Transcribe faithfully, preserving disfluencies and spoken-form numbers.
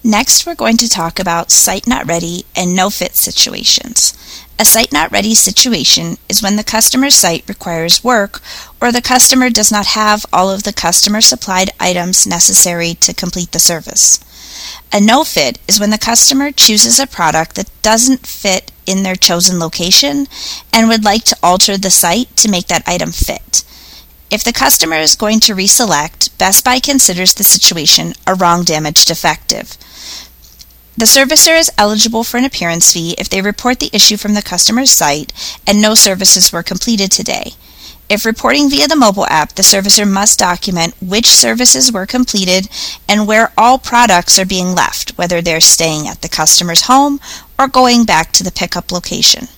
Next, we're going to talk about site not ready and no-fit situations. A site not ready situation is when the customer's site requires work or the customer does not have all of the customer supplied items necessary to complete the service. A no-fit is when the customer chooses a product that doesn't fit in their chosen location and would like to alter the site to make that item fit. If the customer is going to reselect, Best Buy considers the situation a wrong damage defective. The servicer is eligible for an appearance fee if they report the issue from the customer's site and no services were completed today. If reporting via the mobile app, the servicer must document which services were completed and where all products are being left, whether they're staying at the customer's home or going back to the pickup location.